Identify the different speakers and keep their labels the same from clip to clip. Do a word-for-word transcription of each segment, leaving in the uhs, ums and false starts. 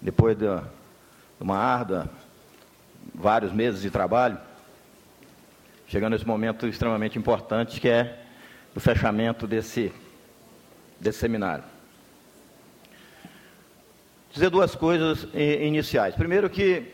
Speaker 1: depois de uma árdua, vários meses de trabalho, chegando nesse momento extremamente importante, que é o fechamento desse, desse seminário. Dizer duas coisas iniciais. Primeiro que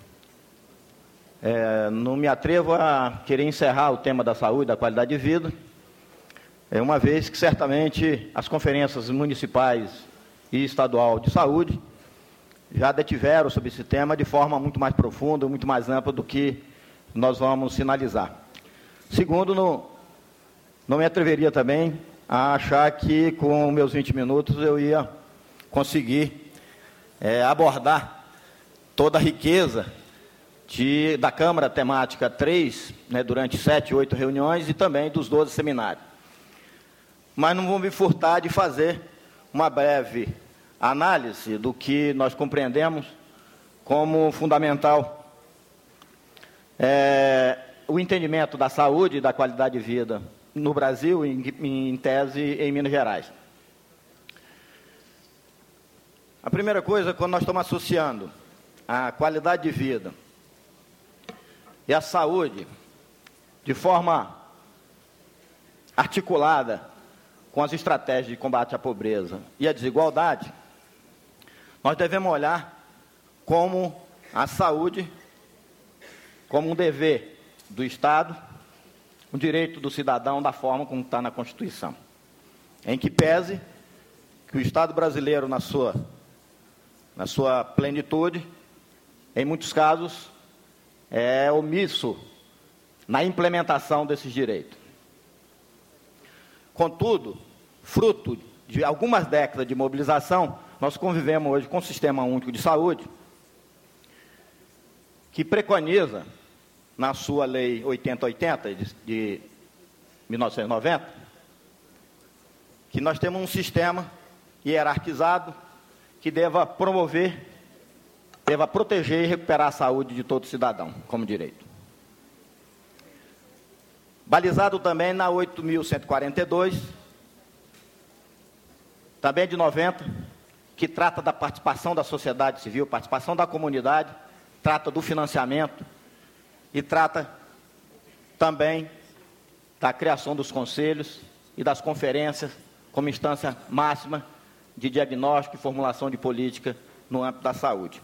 Speaker 1: é, não me atrevo a querer encerrar o tema da saúde, da qualidade de vida, é, uma vez que certamente as conferências municipais e estadual de saúde já detiveram sobre esse tema de forma muito mais profunda, muito mais ampla do que nós vamos sinalizar. Segundo, não, não me atreveria também a achar que com meus vinte minutos eu ia conseguir é, abordar toda a riqueza de, da Câmara Temática três, né, durante sete, oito reuniões e também dos doze seminários. Mas não vou me furtar de fazer uma breve análise do que nós compreendemos como fundamental é, o entendimento da saúde e da qualidade de vida no Brasil, em, em tese, em Minas Gerais. A primeira coisa, quando nós estamos associando a qualidade de vida e a saúde de forma articulada com as estratégias de combate à pobreza e à desigualdade, nós devemos olhar como a saúde, como um dever do Estado, um direito do cidadão da forma como está na Constituição, em que pese que o Estado brasileiro, na sua, na sua plenitude, em muitos casos, é omisso na implementação desses direitos. Contudo, fruto de algumas décadas de mobilização, nós convivemos hoje com o Sistema Único de Saúde, que preconiza, na sua Lei oitenta oitenta, de, de mil novecentos e noventa, que nós temos um sistema hierarquizado que deva promover, deva proteger e recuperar a saúde de todo cidadão, como direito. Balizado também na oito mil cento e quarenta e dois, também de noventa, que trata da participação da sociedade civil, participação da comunidade, trata do financiamento e trata também da criação dos conselhos e das conferências como instância máxima de diagnóstico e formulação de política no âmbito da saúde.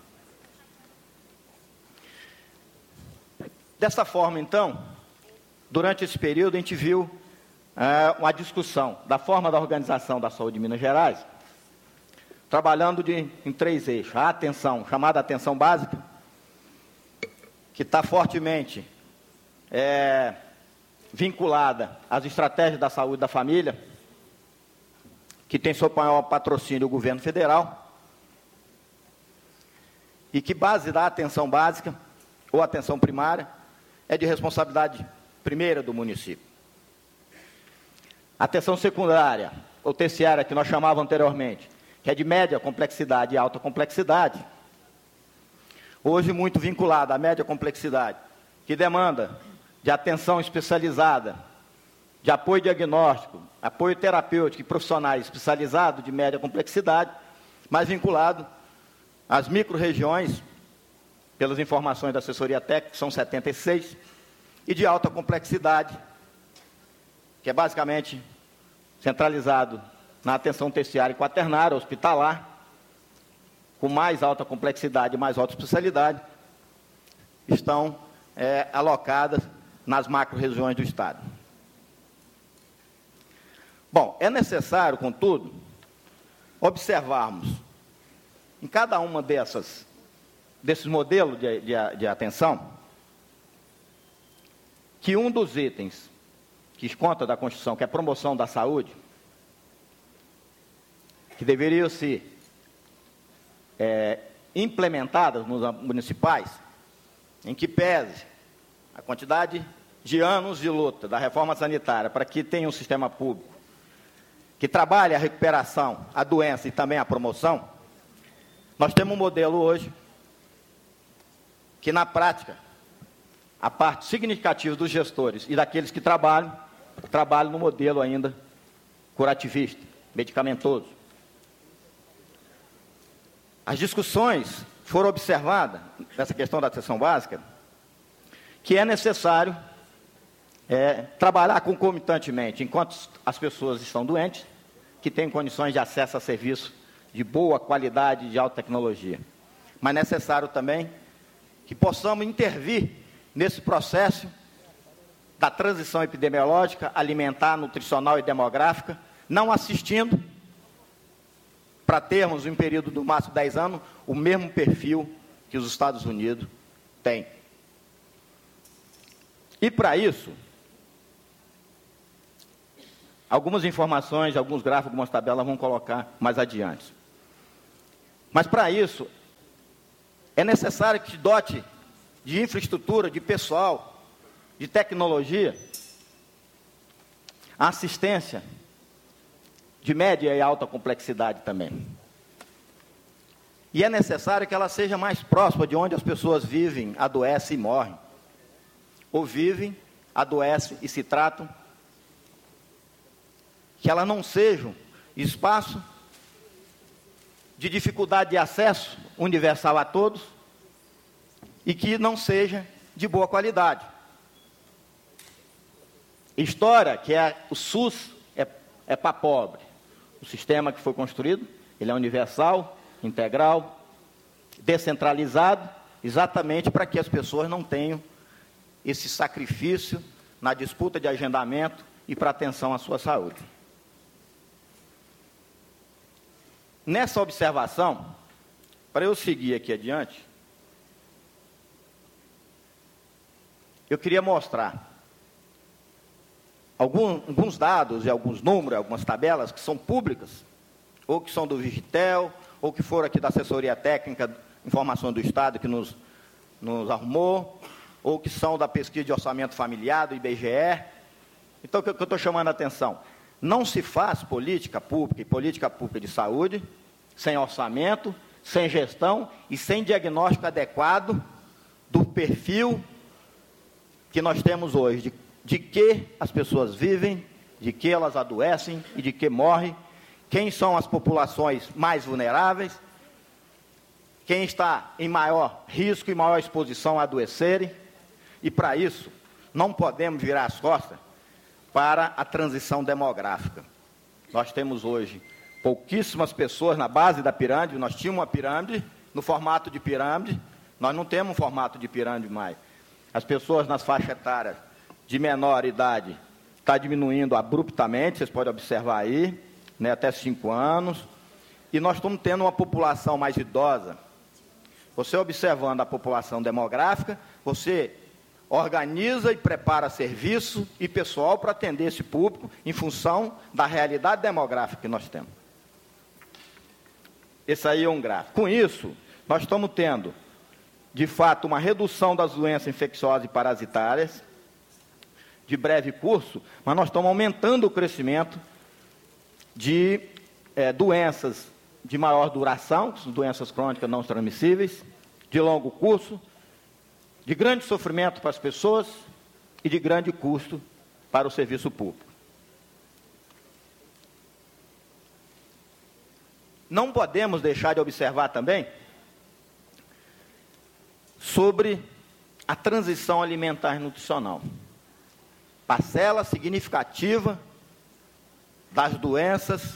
Speaker 1: Dessa forma, então, durante esse período, a gente viu é, uma discussão da forma da organização da saúde de Minas Gerais, trabalhando de, em três eixos. A atenção, chamada atenção básica, que está fortemente é, vinculada às estratégias da saúde da família, que tem seu maior patrocínio o governo federal, e que base da atenção básica, ou atenção primária, é de responsabilidade primeira do município. Atenção secundária, ou terciária, que nós chamávamos anteriormente, que é de média complexidade e alta complexidade, hoje muito vinculada à média complexidade, que demanda de atenção especializada, de apoio diagnóstico, apoio terapêutico e profissionais especializados de média complexidade, mas vinculado às micro-regiões, pelas informações da assessoria técnica, que são setenta e seis, e de alta complexidade, que é basicamente centralizado na atenção terciária e quaternária, hospitalar, com mais alta complexidade e mais alta especialidade, estão é, alocadas nas macro-regiões do Estado. Bom, é necessário, contudo, observarmos em cada uma dessas, desses modelos de, de, de atenção, que um dos itens que consta da Constituição, que é a promoção da saúde, que deveriam ser é, implementadas nos municipais, em que pese a quantidade de anos de luta da reforma sanitária para que tenha um sistema público que trabalhe a recuperação, a doença e também a promoção, nós temos um modelo hoje que, na prática, a parte significativa dos gestores e daqueles que trabalham, trabalham no modelo ainda curativista, medicamentoso. as discussões foram observadas, nessa questão da atenção básica, que é necessário é, trabalhar concomitantemente, enquanto as pessoas estão doentes, que têm condições de acesso a serviços de boa qualidade e de alta tecnologia. Mas é necessário também que possamos intervir nesse processo da transição epidemiológica, alimentar, nutricional e demográfica, não assistindo para termos, em um período do máximo dez anos, o mesmo perfil que os Estados Unidos têm. E para isso, algumas informações, alguns gráficos, algumas tabelas vão colocar mais adiante. Mas para isso, é necessário que se dote de infraestrutura, de pessoal, de tecnologia, assistência de média e alta complexidade também. E é necessário que ela seja mais próxima de onde as pessoas vivem, adoecem e morrem. Ou vivem, adoecem e se tratam. Que ela não seja espaço de dificuldade de acesso universal a todos e que não seja de boa qualidade. História que é o SUS é, é para pobre. O sistema que foi construído, ele é universal, integral, descentralizado, exatamente para que as pessoas não tenham esse sacrifício na disputa de agendamento e para atenção à sua saúde. Nessa observação, para eu seguir aqui adiante, eu queria mostrar algum, alguns dados e alguns números, algumas tabelas que são públicas, ou que são do Vigitel, ou que foram aqui da assessoria técnica, informação do Estado que nos, nos arrumou, ou que são da pesquisa de orçamento familiar, do I B G E. Então, o que eu estou chamando a atenção? Não se faz política pública e política pública de saúde sem orçamento, sem gestão e sem diagnóstico adequado do perfil que nós temos hoje, de, de que as pessoas vivem, de que elas adoecem e de que morrem, quem são as populações mais vulneráveis, quem está em maior risco e maior exposição a adoecerem, e para isso não podemos virar as costas para a transição demográfica. Nós temos hoje pouquíssimas pessoas na base da pirâmide, nós tínhamos uma pirâmide, no formato de pirâmide, nós não temos um formato de pirâmide mais. As pessoas nas faixas etárias de menor idade estão diminuindo abruptamente, vocês podem observar aí, né, até cinco anos, e nós estamos tendo uma população mais idosa. Você observando a população demográfica, você organiza e prepara serviço e pessoal para atender esse público em função da realidade demográfica que nós temos. Esse aí é um gráfico. Com isso, nós estamos tendo, de fato, uma redução das doenças infecciosas e parasitárias, de breve curso, mas nós estamos aumentando o crescimento de é, doenças de maior duração, doenças crônicas não transmissíveis, de longo curso, de grande sofrimento para as pessoas e de grande custo para o serviço público. Não podemos deixar de observar também sobre a transição alimentar e nutricional. Parcela significativa das doenças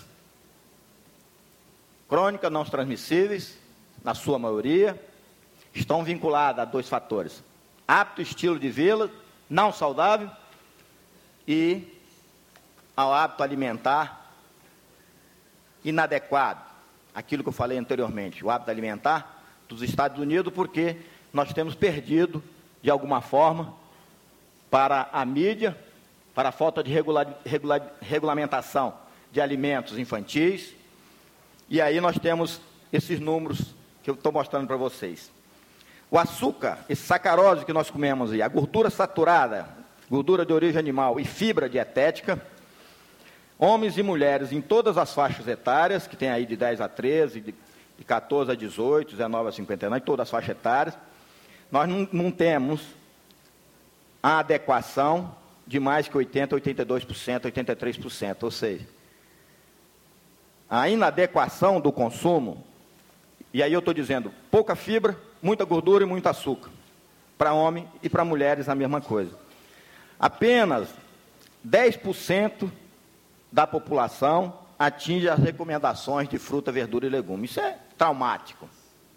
Speaker 1: crônicas não transmissíveis, na sua maioria, estão vinculadas a dois fatores: hábito e estilo de vida não saudável e ao hábito alimentar inadequado. Aquilo que eu falei anteriormente, o hábito alimentar dos Estados Unidos, porque nós temos perdido, de alguma forma, para a mídia, para a falta de regular, regular, regulamentação de alimentos infantis, e aí nós temos esses números que eu estou mostrando para vocês. O açúcar, esse sacarose que nós comemos aí, a gordura saturada, gordura de origem animal e fibra dietética, homens e mulheres em todas as faixas etárias, que tem aí de dez a treze, de quatorze a dezoito, dezenove a cinquenta e nove, todas as faixas etárias, nós não, não temos a adequação de mais que oitenta, oitenta e dois por cento, oitenta e três por cento, ou seja, a inadequação do consumo E aí eu estou dizendo, pouca fibra, muita gordura e muito açúcar. Para homem e para mulheres a mesma coisa. Apenas dez por cento da população atinge as recomendações de fruta, verdura e legume. Isso é traumático.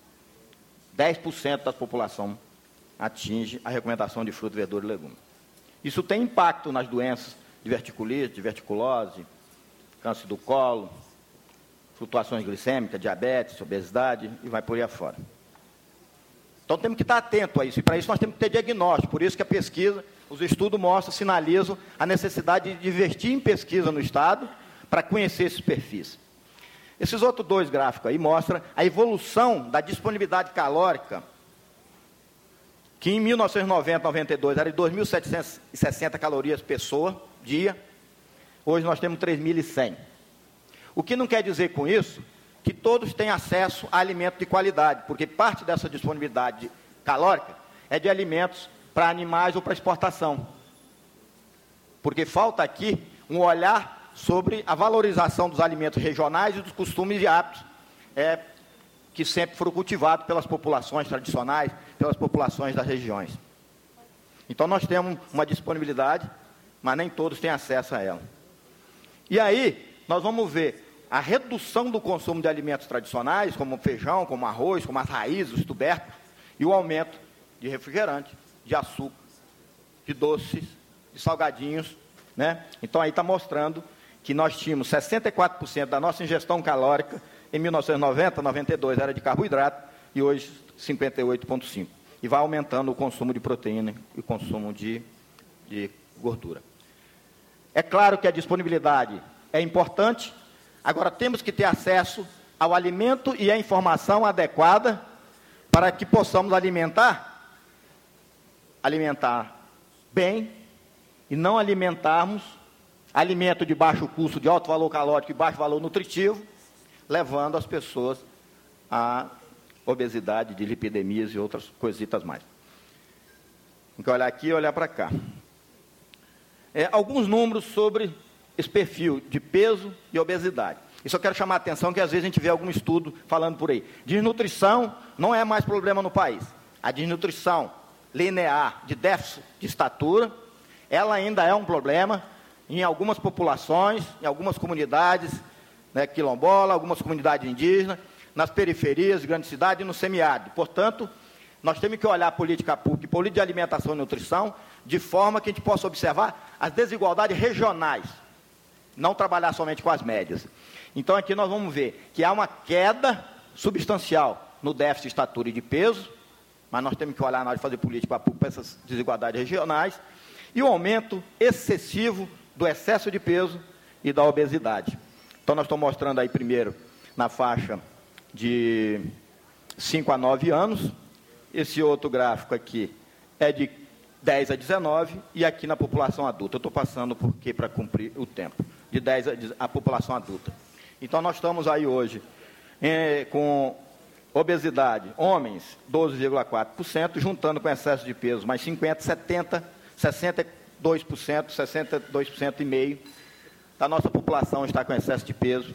Speaker 1: dez por cento da população atinge a recomendação de fruta, verdura e legume. Isso tem impacto nas doenças de verticulite, de verticulose, câncer do colo, flutuações glicêmicas, diabetes, obesidade e vai por aí afora. Então temos que estar atento a isso, e para isso nós temos que ter diagnóstico, por isso que a pesquisa, os estudos mostram, sinalizam a necessidade de investir em pesquisa no Estado para conhecer esses perfis. Esses outros dois gráficos aí mostram a evolução da disponibilidade calórica, que em mil novecentos e noventa, noventa e dois era de dois mil setecentas e sessenta calorias pessoa, dia, hoje nós temos três mil e cem. O que não quer dizer com isso que todos têm acesso a alimento de qualidade, porque parte dessa disponibilidade calórica é de alimentos para animais ou para exportação. Porque falta aqui um olhar sobre a valorização dos alimentos regionais e dos costumes e hábitos é, que sempre foram cultivados pelas populações tradicionais, pelas populações das regiões. Então nós temos uma disponibilidade, mas nem todos têm acesso a ela. E aí, nós vamos ver a redução do consumo de alimentos tradicionais, como feijão, como arroz, como as raízes, os tubérculos, e o aumento de refrigerante, de açúcar, de doces, de salgadinhos, né? Então aí está mostrando que nós tínhamos sessenta e quatro por cento da nossa ingestão calórica em mil novecentos e noventa, noventa e dois era de carboidrato e hoje cinquenta e oito vírgula cinco por cento. E vai aumentando o consumo de proteína e o consumo de, de gordura. É claro que a disponibilidade é importante, agora temos que ter acesso ao alimento e à informação adequada para que possamos alimentar, alimentar bem e não alimentarmos alimento de baixo custo, de alto valor calórico e baixo valor nutritivo, levando as pessoas a obesidade, de lipidemias e outras coisitas mais. Tem que olhar aqui e olhar para cá. É, alguns números sobre esse perfil de peso e obesidade. Isso eu quero chamar a atenção, que às vezes a gente vê algum estudo falando por aí. Desnutrição não é mais problema no país. A desnutrição linear de déficit de estatura, ela ainda é um problema em algumas populações, em algumas comunidades, né, quilombola, algumas comunidades indígenas, nas periferias, grandes cidades e no semiárido. Portanto, nós temos que olhar a política pública, política de alimentação e nutrição, de forma que a gente possa observar as desigualdades regionais, não trabalhar somente com as médias. Então, aqui nós vamos ver que há uma queda substancial no déficit de estatura e de peso, mas nós temos que olhar na hora de fazer política pública para essas desigualdades regionais, e o aumento excessivo do excesso de peso e da obesidade. Então, nós estamos mostrando aí primeiro na faixa de cinco a nove anos, esse outro gráfico aqui é de dez a dezenove, e aqui na população adulta. Eu estou passando porque para cumprir o tempo, de dez a, a população adulta. Então, nós estamos aí hoje é, com obesidade, homens, doze vírgula quatro por cento, juntando com excesso de peso, mais cinquenta, setenta, sessenta e dois por cento, sessenta e dois por cento e meio da nossa população está com excesso de peso,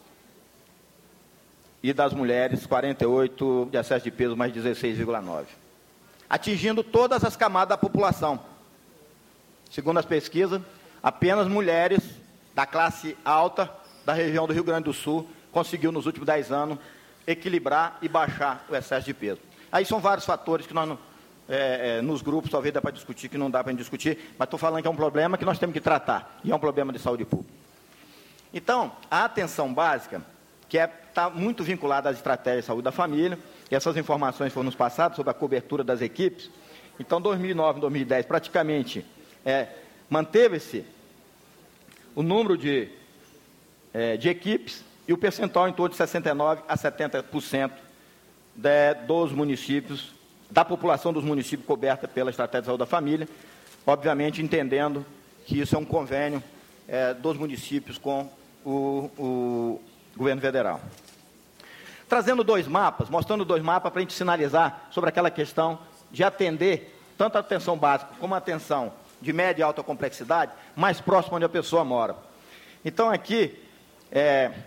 Speaker 1: e das mulheres, quarenta e oito por cento de excesso de peso, mais dezesseis vírgula nove por cento. Atingindo todas as camadas da população. Segundo as pesquisas, apenas mulheres da classe alta da região do Rio Grande do Sul conseguiu, nos últimos dez anos, equilibrar e baixar o excesso de peso. Aí são vários fatores que nós, não, é, é, nos grupos, talvez dá para discutir, que não dá para discutir, mas estou falando que é um problema que nós temos que tratar, e é um problema de saúde pública. Então, a atenção básica, que está é, tá muito vinculada às estratégias de saúde da família, e essas informações foram nos passadas sobre a cobertura das equipes. Então, dois mil e nove, dois mil e dez, praticamente, é, manteve-se o número de, é, de equipes e o percentual em torno de sessenta e nove a setenta por cento de, dos municípios, da população dos municípios coberta pela estratégia de saúde da família, obviamente entendendo que isso é um convênio é, dos municípios com o, o governo federal. Trazendo dois mapas, mostrando dois mapas para a gente sinalizar sobre aquela questão de atender tanto a atenção básica como a atenção de média e alta complexidade, mais próximo onde a pessoa mora. Então, aqui, é,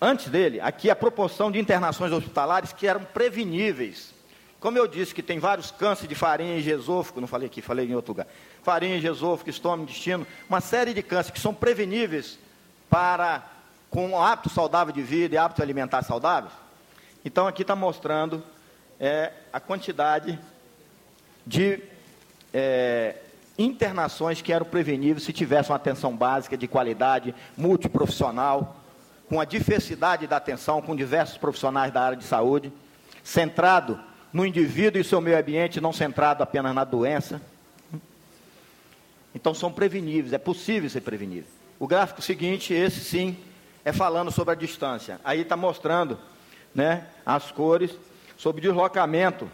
Speaker 1: antes dele, aqui a proporção de internações hospitalares que eram preveníveis. Como eu disse que tem vários cânceres de faringe, esôfago, não falei aqui, falei em outro lugar, faringe, esôfago, estômago, intestino, uma série de cânceres que são preveníveis para, com um hábito saudável de vida e hábito alimentar saudável. Então, aqui está mostrando é, a quantidade de é, internações que eram preveníveis se tivesse uma atenção básica de qualidade, multiprofissional, com a diversidade da atenção, com diversos profissionais da área de saúde, centrado no indivíduo e seu meio ambiente, não centrado apenas na doença. Então, são preveníveis, é possível ser prevenível. O gráfico seguinte, esse sim, é falando sobre a distância. Aí está mostrando, né, as cores sobre deslocamento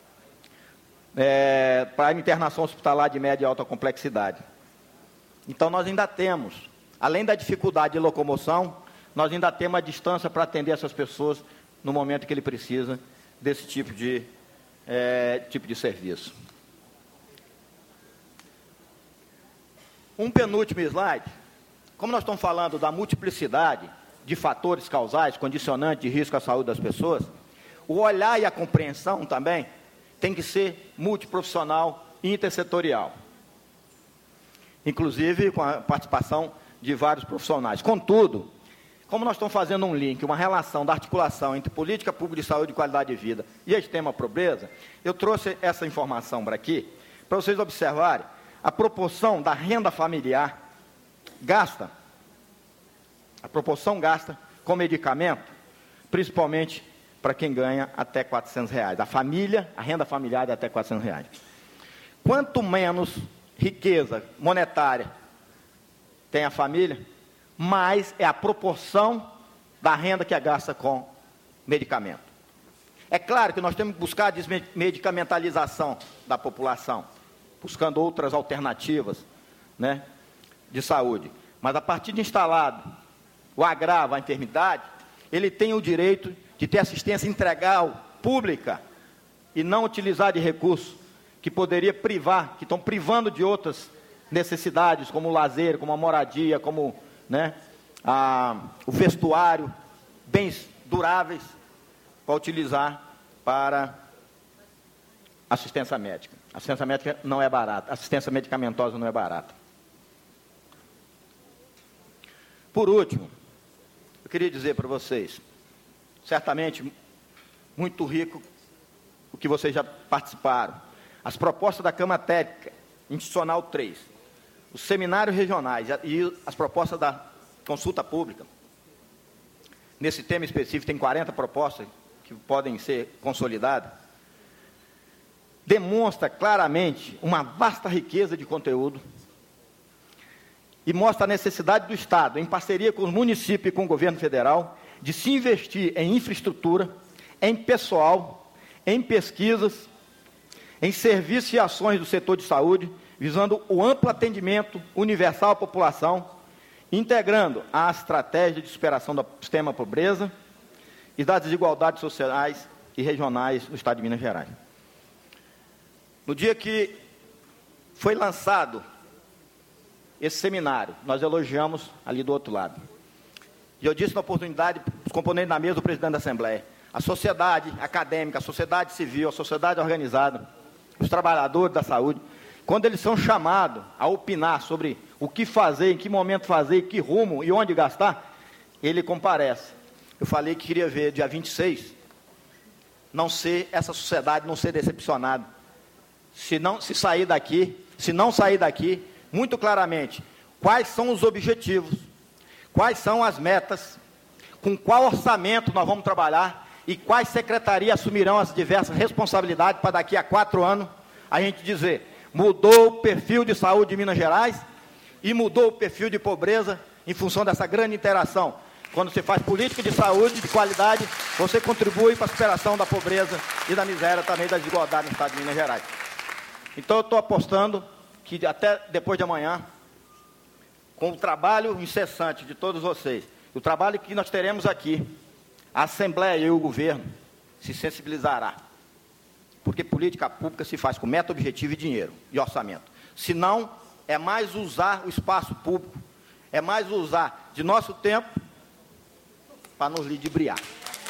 Speaker 1: é, para a internação hospitalar de média e alta complexidade. Então, nós ainda temos, além da dificuldade de locomoção, nós ainda temos a distância para atender essas pessoas no momento que ele precisa desse tipo de, é, tipo de serviço. Um penúltimo slide. Como nós estamos falando da multiplicidade de fatores causais, condicionantes de risco à saúde das pessoas, o olhar e a compreensão também tem que ser multiprofissional e intersetorial, inclusive com a participação de vários profissionais. Contudo, como nós estamos fazendo um link, uma relação da articulação entre política pública de saúde e qualidade de vida e a extrema pobreza, eu trouxe essa informação para aqui, para vocês observarem a proporção da renda familiar gasta, a proporção gasta com medicamento, principalmente para quem ganha até quatrocentos reais. A família, a renda familiar é até quatrocentos reais. Quanto menos riqueza monetária tem a família, mais é a proporção da renda que é gasta com medicamento. É claro que nós temos que buscar a desmedicamentalização da população, buscando outras alternativas, né, de saúde. Mas a partir de instalado o agravo, a enfermidade, ele tem o direito de ter assistência integral pública e não utilizar de recursos que poderia privar, que estão privando de outras necessidades, como o lazer, como a moradia, como, né, a, o vestuário, bens duráveis, para utilizar para assistência médica. Assistência médica não é barata, assistência medicamentosa não é barata. Por último, eu queria dizer para vocês, certamente muito rico o que vocês já participaram, as propostas da Cama Técnica Institucional três, os seminários regionais e as propostas da consulta pública. Nesse tema específico tem quarenta propostas que podem ser consolidadas, demonstra claramente uma vasta riqueza de conteúdo e mostra a necessidade do Estado, em parceria com os municípios e com o governo federal, de se investir em infraestrutura, em pessoal, em pesquisas, em serviços e ações do setor de saúde, visando o amplo atendimento universal à população, integrando a estratégia de superação do sistema pobreza e das desigualdades sociais e regionais no Estado de Minas Gerais. No dia que foi lançado esse seminário, nós elogiamos ali do outro lado. E eu disse na oportunidade, os componentes da mesa do presidente da Assembleia, a sociedade acadêmica, a sociedade civil, a sociedade organizada, os trabalhadores da saúde, quando eles são chamados a opinar sobre o que fazer, em que momento fazer, que rumo e onde gastar, ele comparece. Eu falei que queria ver, dia vinte e seis, não ser, essa sociedade não ser decepcionada. Se, não, se sair daqui, se não sair daqui, muito claramente, quais são os objetivos, quais são as metas, com qual orçamento nós vamos trabalhar e quais secretarias assumirão as diversas responsabilidades para daqui a quatro anos a gente dizer, mudou o perfil de saúde de Minas Gerais e mudou o perfil de pobreza em função dessa grande interação. Quando você faz política de saúde, de qualidade, você contribui para a superação da pobreza e da miséria, também da desigualdade no Estado de Minas Gerais. Então, eu estou apostando que até depois de amanhã, com o trabalho incessante de todos vocês, o trabalho que nós teremos aqui, a Assembleia e o governo se sensibilizará. Porque política pública se faz com meta, objetivo e dinheiro, e orçamento. Se não, é mais usar o espaço público, é mais usar de nosso tempo para nos ludibriar.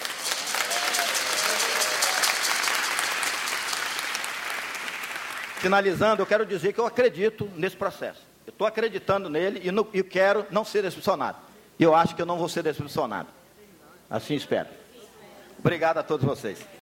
Speaker 1: Finalizando, eu quero dizer que eu acredito nesse processo. Eu estou acreditando nele e, no, e quero não ser decepcionado. E eu acho que eu não vou ser decepcionado. Assim espero. Obrigado a todos vocês.